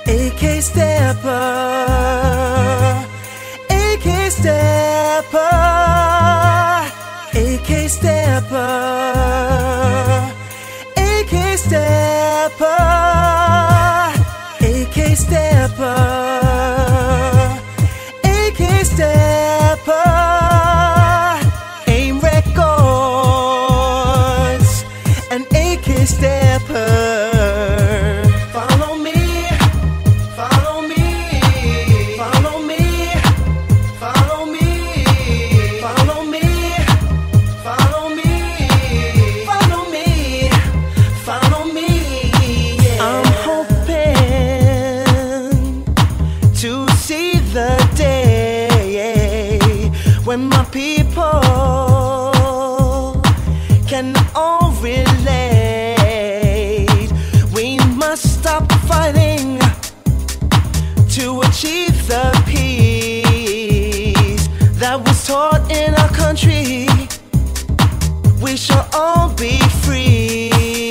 AK Stepper, AK Stepper, AK Stepper, AK Stepper, AK Stepper, AK Stepper, AIM Records, and AK Stepper. When my people can all relate, we must stop fighting to achieve the peace that was taught in our country. We shall all be free.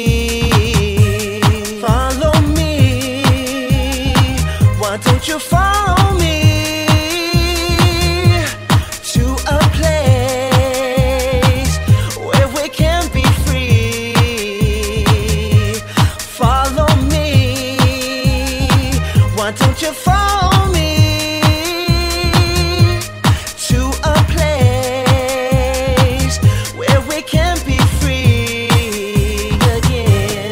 Follow me, why don't you follow me? Why don't you follow me to a place where we can be free again?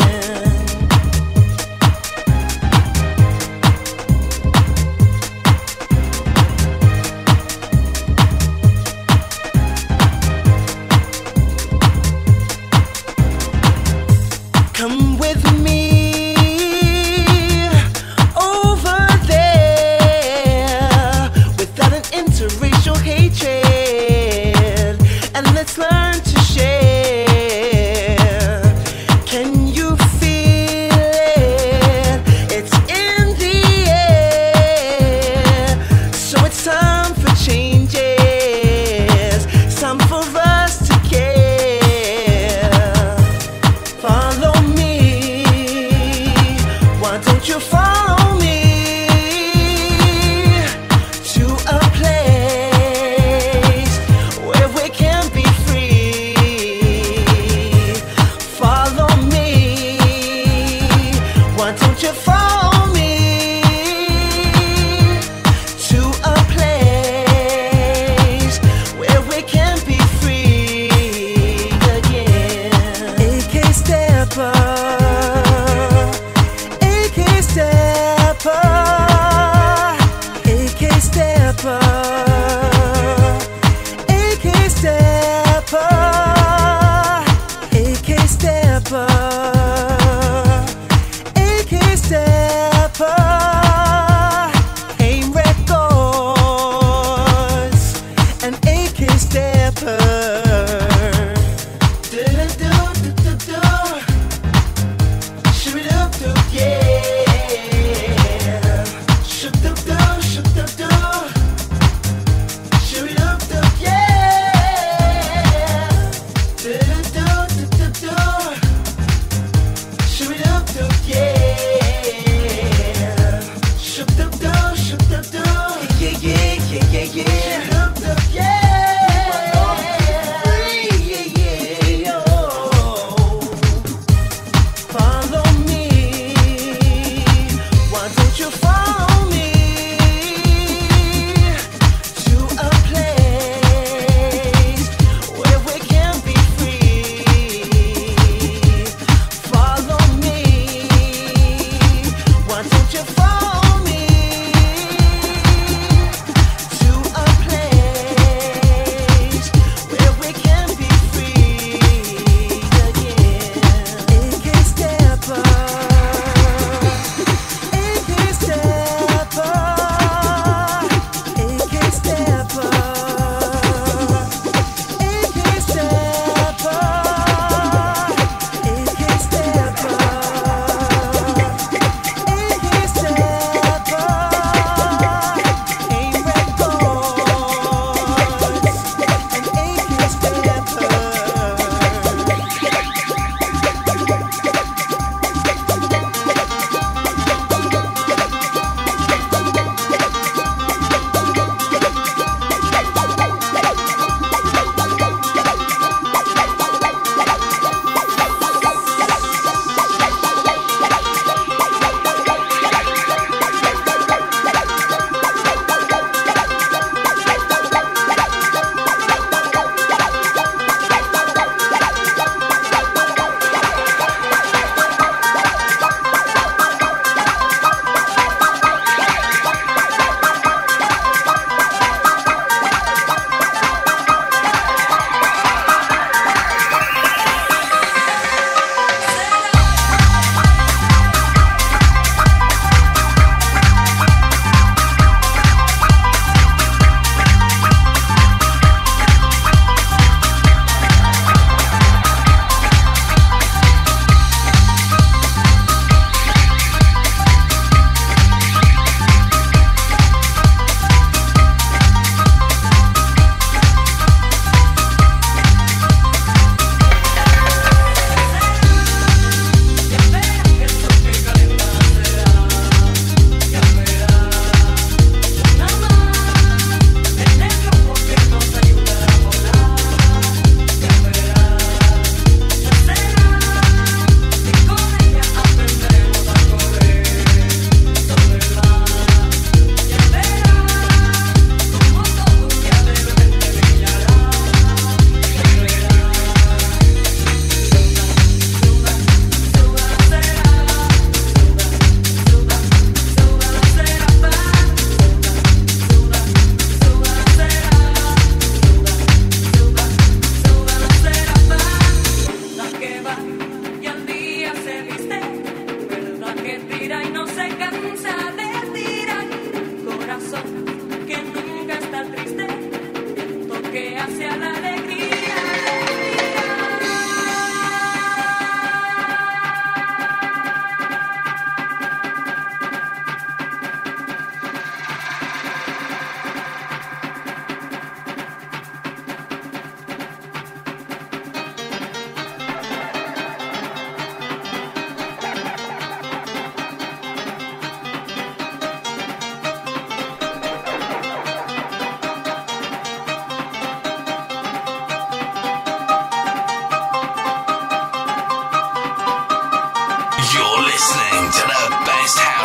Come with me interracial hatred, and let's learn to share. Can you feel it? It's in the air. So it's time for changes. It's time for us to care. Follow me. Why don't you follow me? AIM Records and AK Stepper.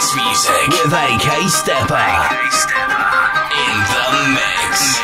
Dance music with AK Stepper in the mix.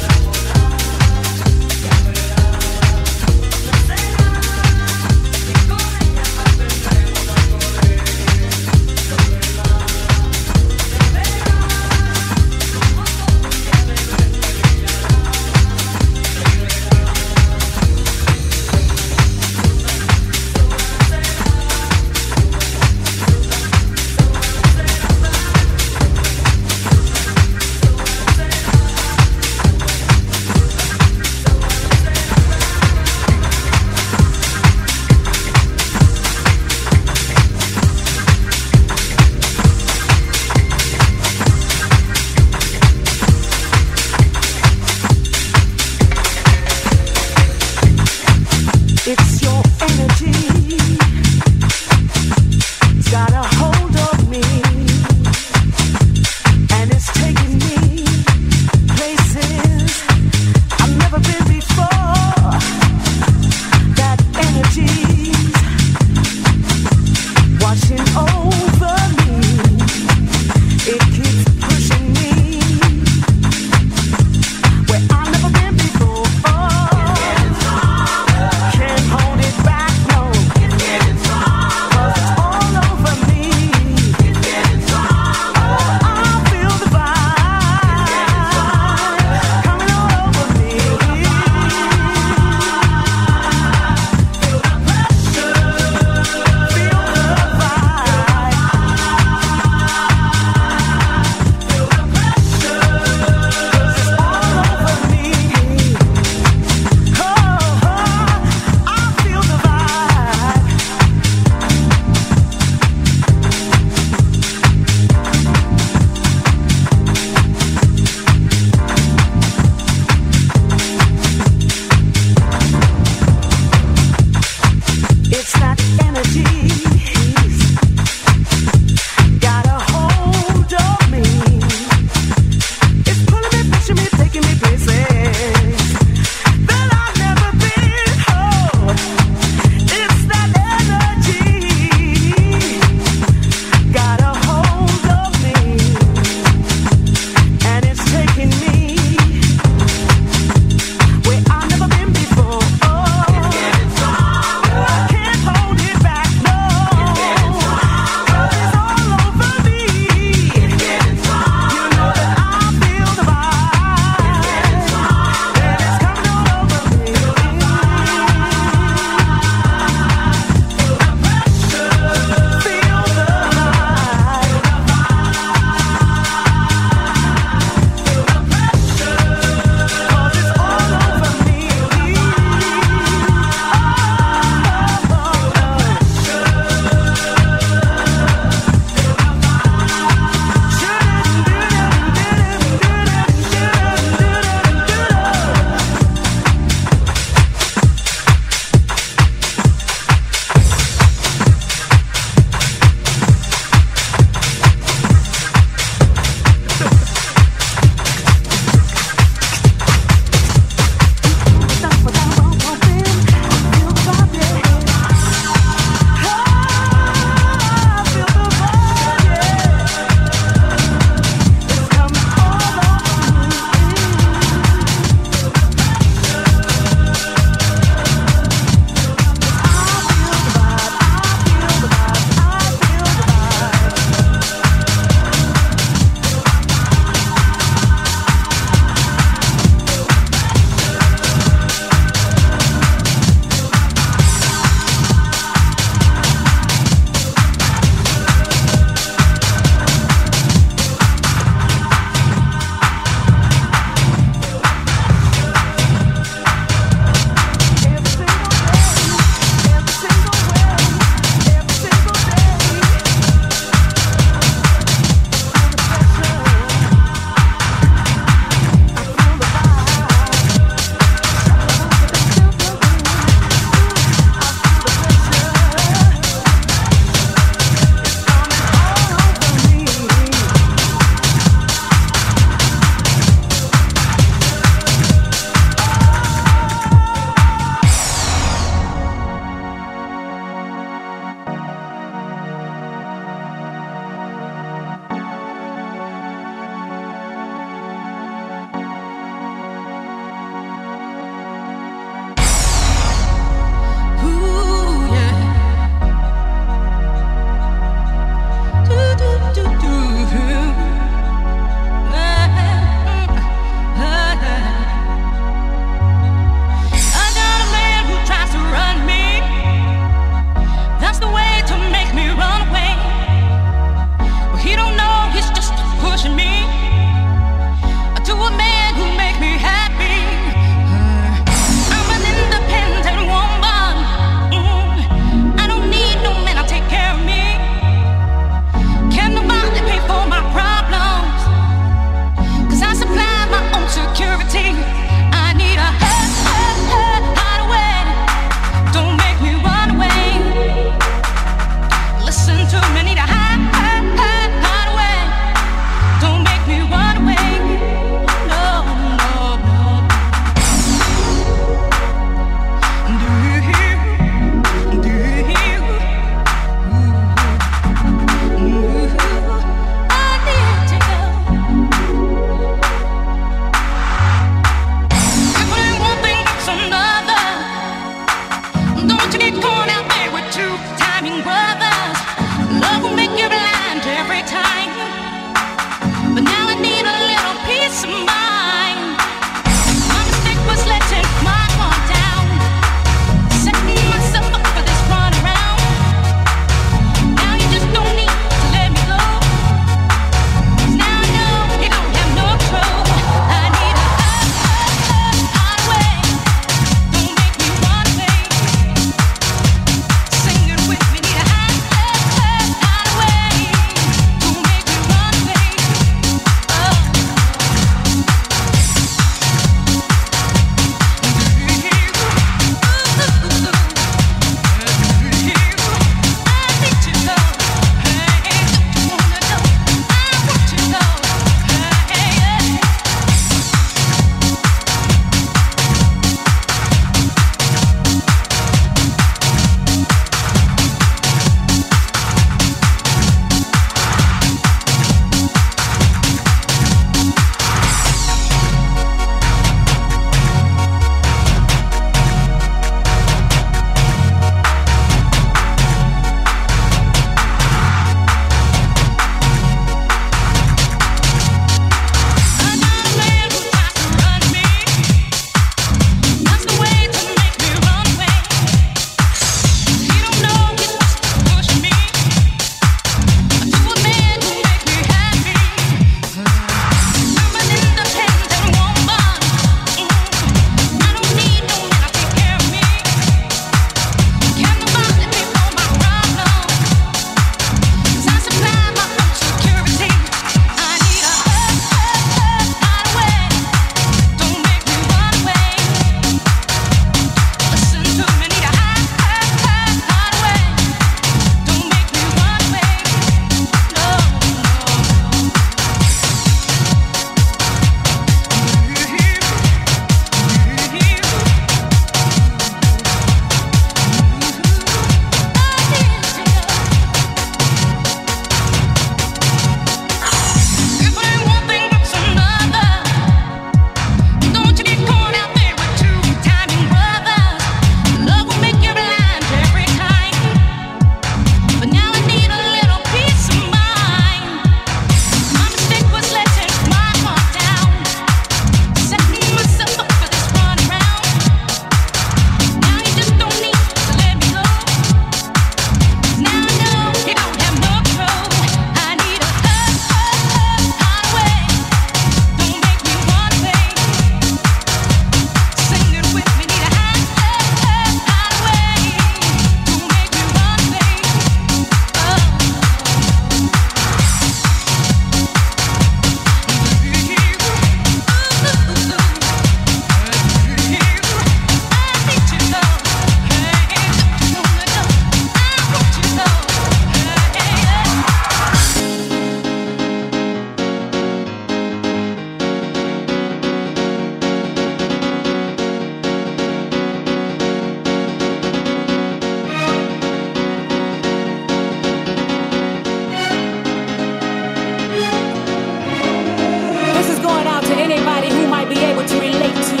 find anybody who might be able to relate to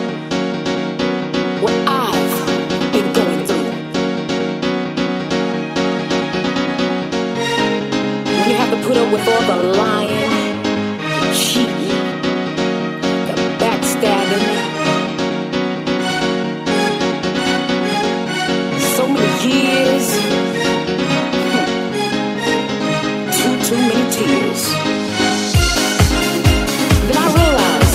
what I've been going through. When you have to put up with all the lying, the cheating, the backstabbing, so many years, too many tears. Then I realized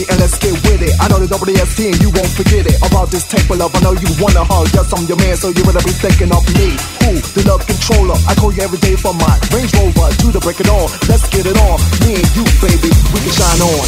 me and let's get with it. I know the WST and you won't forget it. About this type of love, I know you wanna hug. Yes, I'm your man, so you better be thinking of me. Who? The love controller. I call you every day for my Range Rover to the break it on. Let's get it on. Me and you, baby, we can shine on.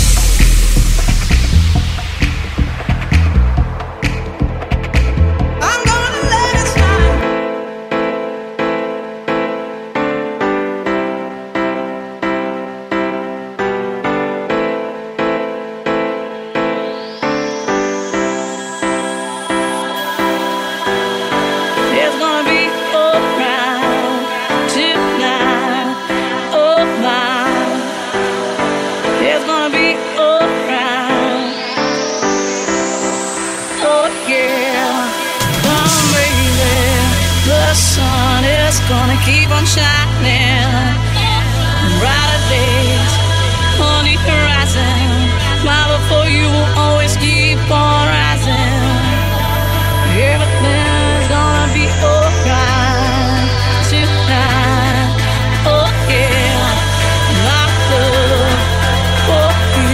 Keep on shining, brighter days on the horizon. Smile before you will always keep on rising. Everything's gonna be alright tonight. Oh yeah, my love for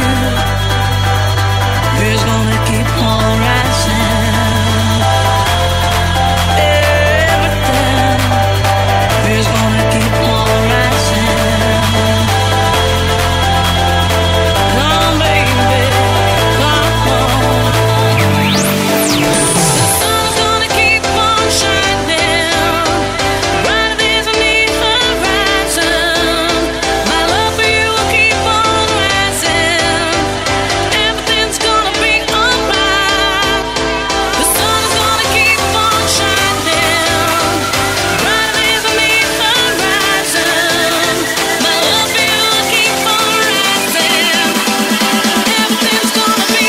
you is gonna keep on rising. It's gonna keep on rising. Come baby, come on. The sun's gonna keep on shining, brighter than the horizon. My love for you will keep on rising. Everything's gonna be alright. The sun's gonna keep on shining, brighter than the horizon. My love for you will keep on rising. Everything's gonna be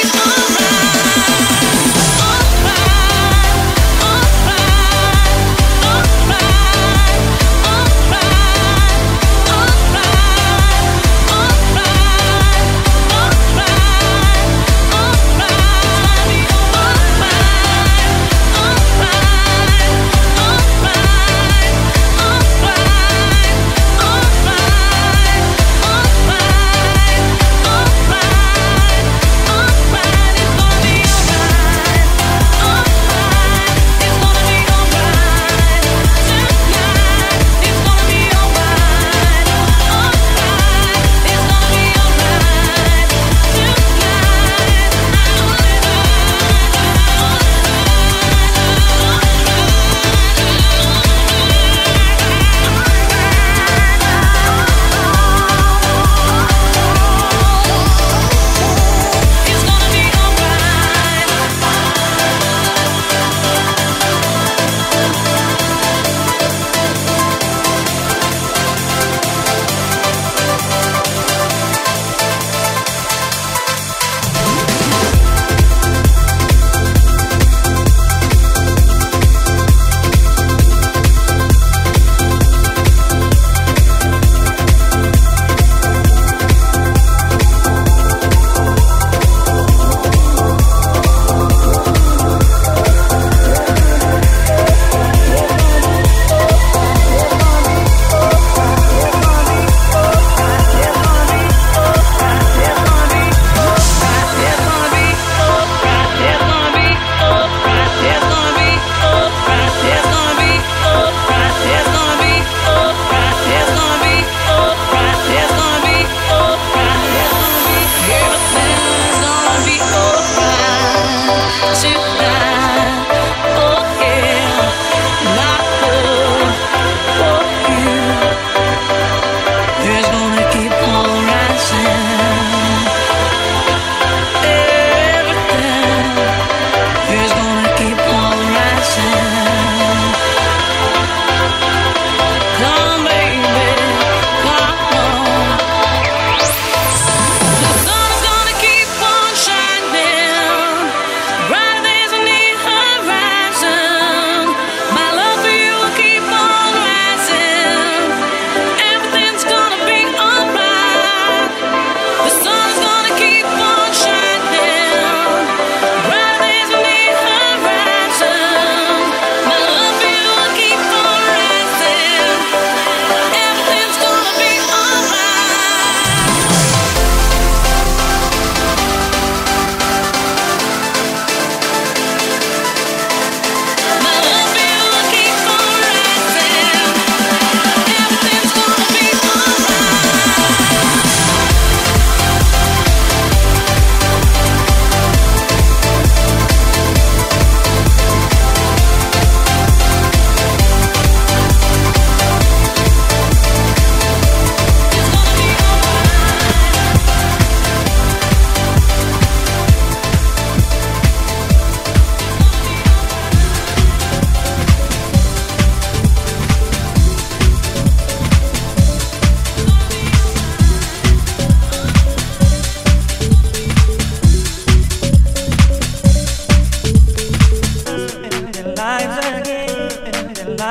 brighter than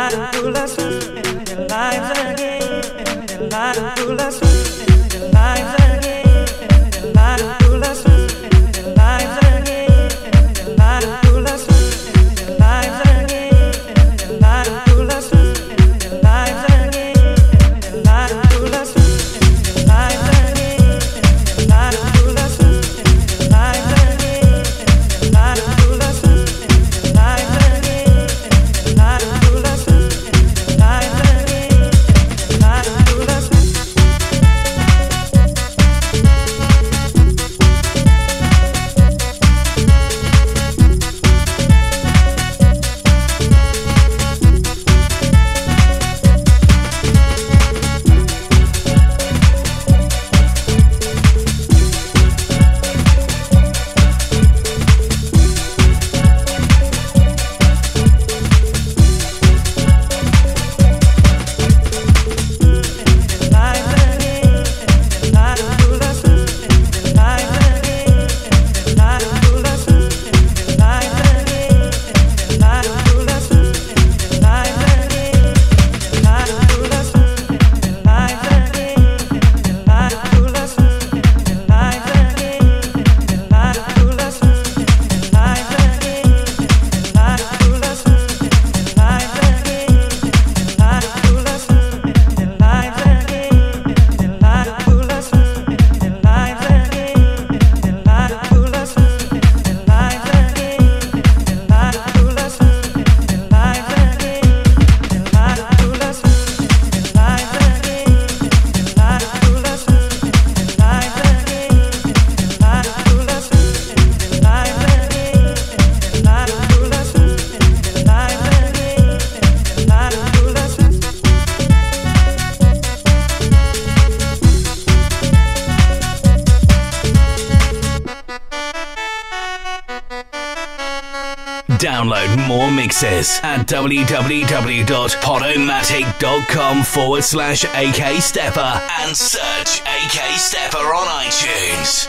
Download more mixes at www.podomatic.com/AK Stepper and search AK Stepper on iTunes.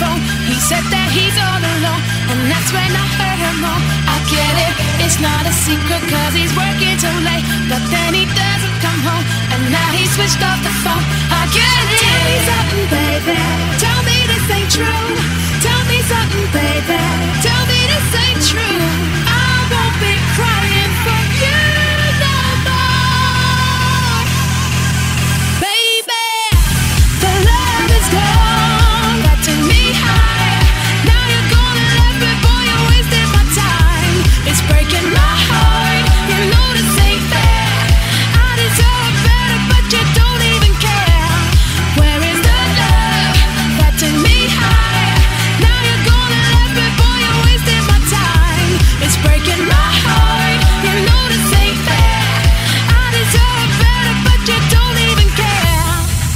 phone. He said that he's all alone, and that's when I heard him on. I get it, it's not a secret, cause he's working too late. But then he doesn't come home, and now he switched off the phone. I get it. Tell me something, baby. Tell me this ain't true. Tell me something, baby. Tell me this ain't true. I won't be crying for you no more. Baby, the love is gone. Got to me high. Now you're gonna left me, boy, you're wasting my time. It's breaking my heart. You know this ain't fair. I deserve better, but you don't even care. Where is the love that took me high? Now you're gonna left me, boy, you're wasting my time. It's breaking my heart. You know this ain't fair. I deserve better, but you don't even care.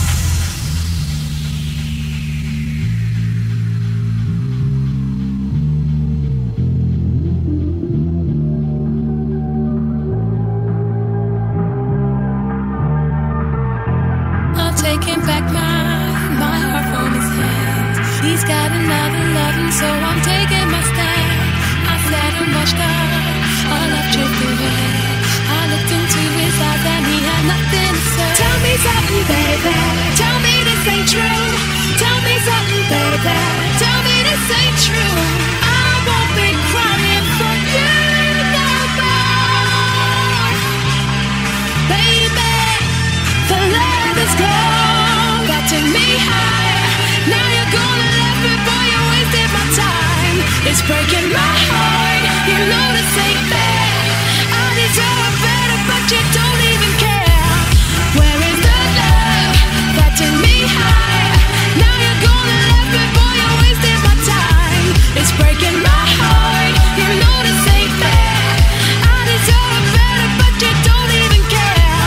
I'm taking back my heart from his hands. He's got another loving, so I'm taking my stand. I sat and watched our love drift away. I looked into his eyes and he had nothing to say. Tell me something, baby. Tell me this ain't true. Tell me something, baby. Tell me this ain't true. I won't be crying for you no more. Baby, the love is gone. Got to me high. Now you're gonna left me, boy, you wasted my time. It's breaking my heart. You know this ain't fair. I deserve better, but you don't even care. Where is the love that took me high? Now you're gonna left me, boy, you wasted my time. It's breaking my heart. You know this ain't fair. I deserve better, but you don't even care.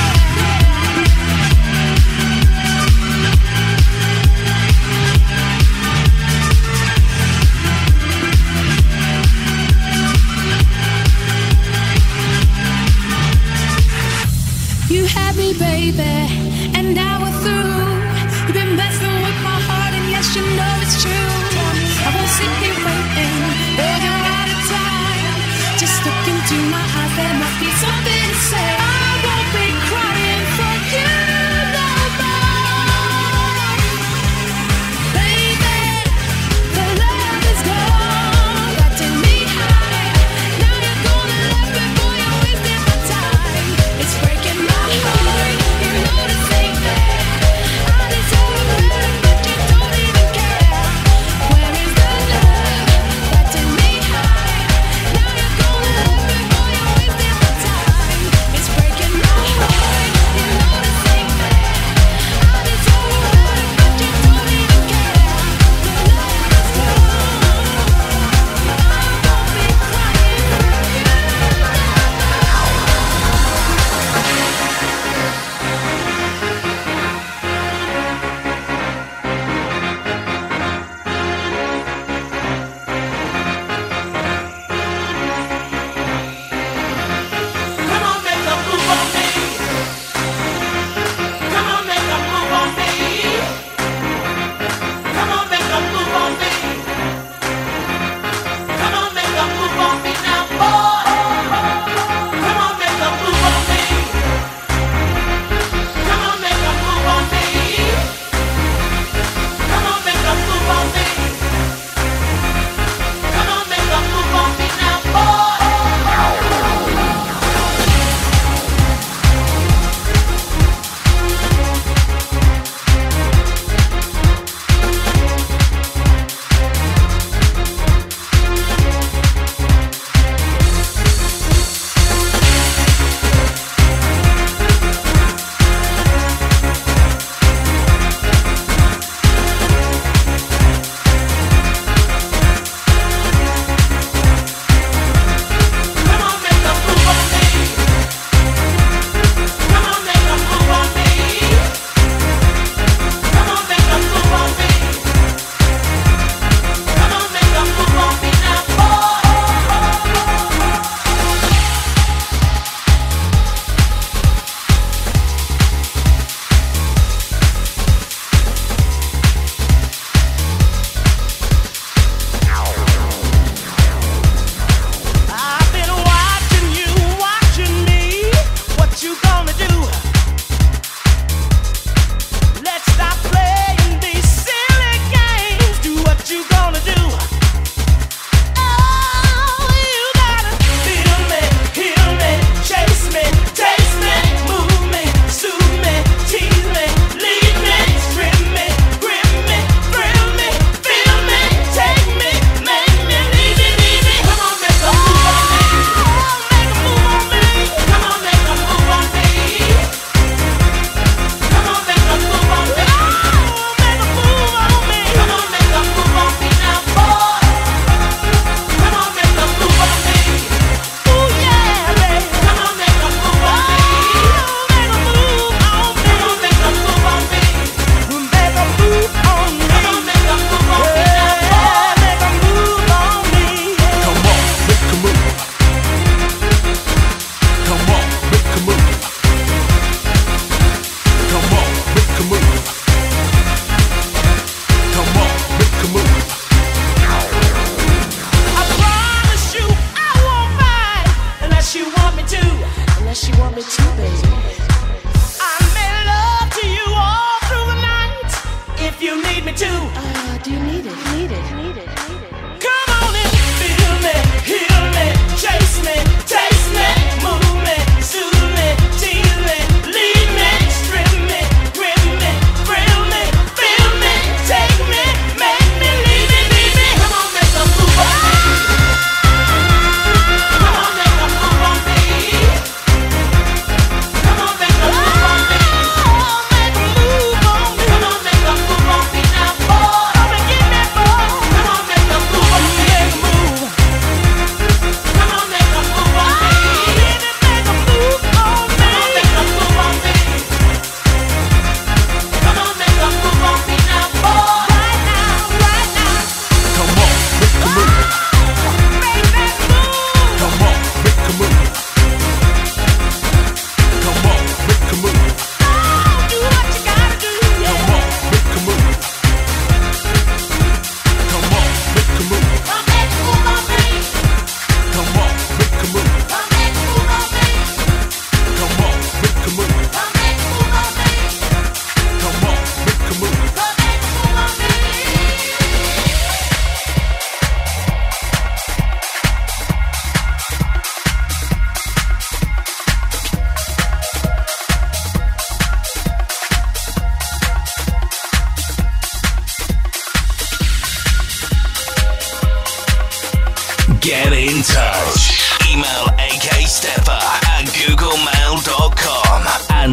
You had me, baby, and now we're through. You've been messing with my heart, and yes, you know it's true. I won't sit here waiting, though you're out of time. Just look into my eyes, there must be something to say. I won't be crying for you no more. Baby, the love is gone. Got to me high. Now you're gonna left me, boy, you wasted my time. It's breaking my heart. You know this ain't fair. I deserve better, but you don't even care. Where is the love that took me high? Now you're gonna left me, boy, you wasted my time. It's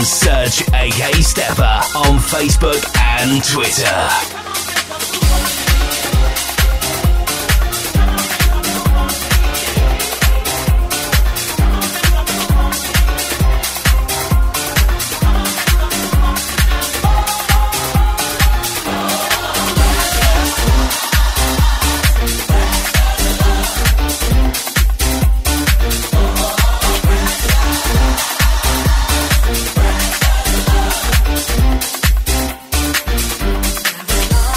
Search AK Stepper on Facebook and Twitter. Love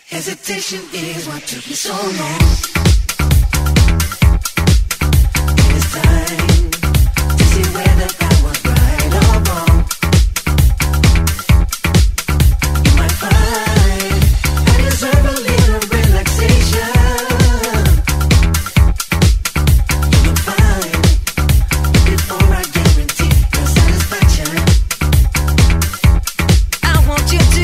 Hesitation is what took me so long. It's time to see whether I was right or wrong. You might find I deserve a little relaxation. You will find before I guarantee your satisfaction. I want you to,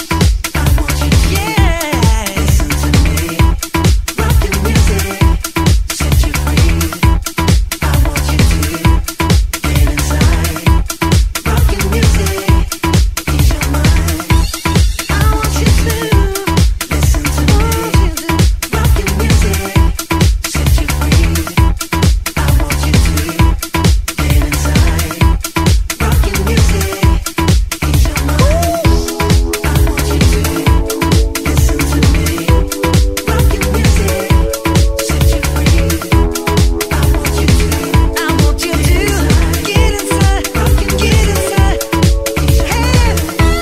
yeah. Listen to me, rockin' music, set you free. I want you to get inside, rockin' music, ease your mind. I want you to listen to me, rockin' music, set you free. I want you to get inside, rockin' music, ease your mind. I want you to listen to me, rockin' music, set you free. I want you to get inside, rockin' get inside, ease your mind.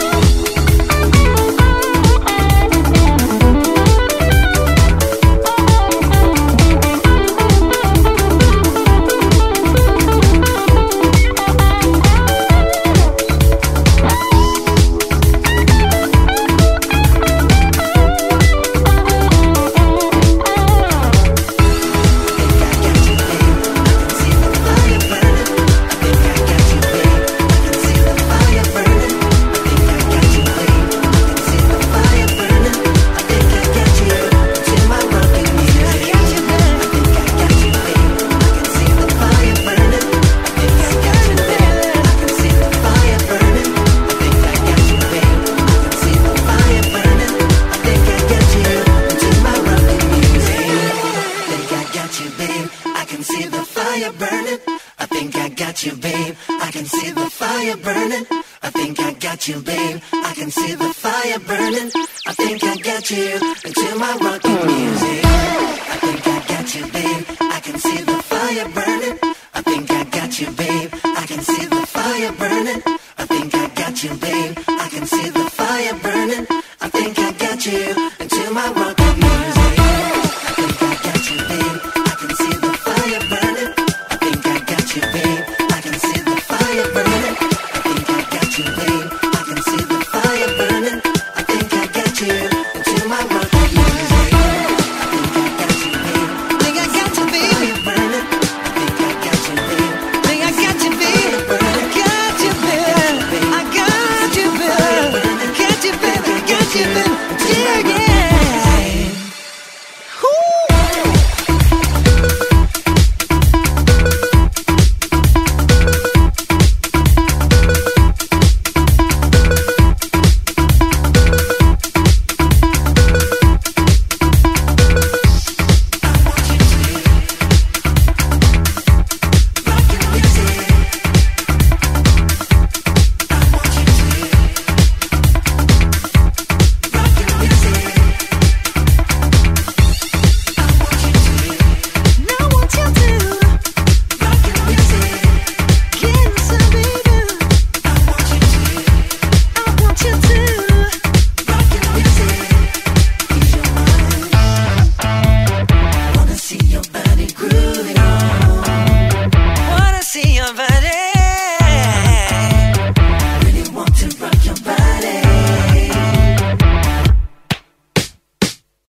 I think I got you, babe. I can see the fire burning. I think I got you, babe. I can see the fire burning. I think I got you into my rockin' music. I think I got you, babe. I can see the fire burning. I think I got you, babe. I can see the fire burning.